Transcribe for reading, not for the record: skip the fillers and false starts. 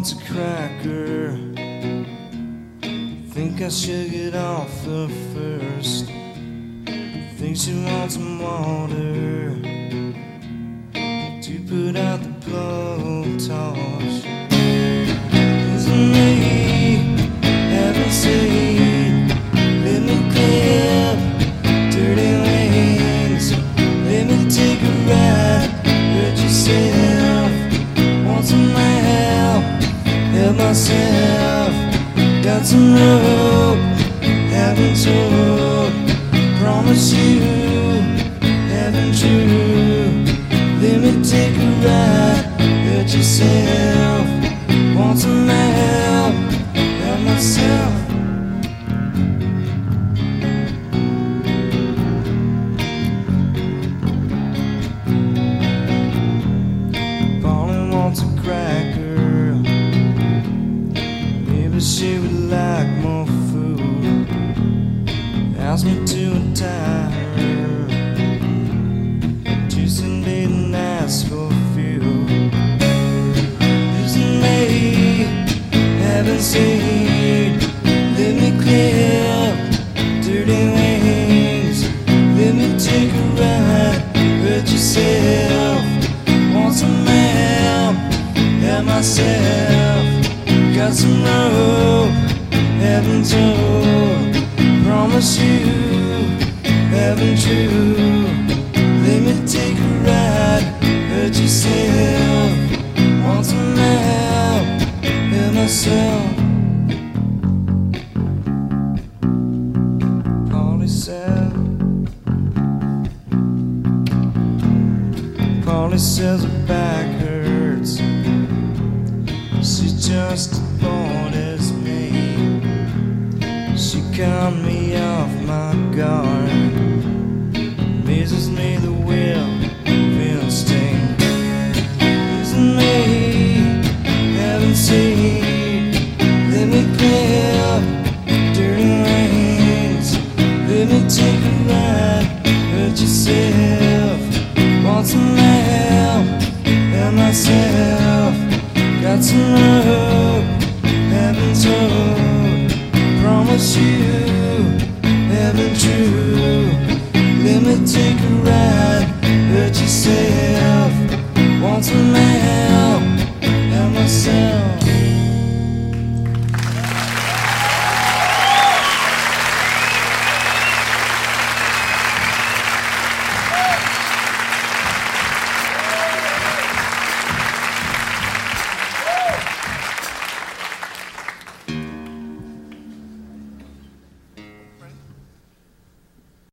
wants a cracker. Think I should get off her first. Think she wants some water to put out the blowtorch. Isn't me having said, let me clip dirty wings, let me take a ride. Hurt yourself, want some help, help myself. Got some rope, haven't told. Promise you, haven't true. Let me take a ride, hurt yourself. Want some help, help myself. Pauline wants a cracker. Maybe she would like more food. Ask me to untie her. Tuesday night and ask for fuel. Isn't me haven't seen. Let me clip dirty wings. Let me take a ride. Hurt yourself. Want some help, help myself. Got some rope, haven't told. Promise you, haven't true. Let me take a ride, hurt yourself. Want some help, help myself. Polly says her back hurts. She's just as bored as me. She caught me off my guard. Amazes me the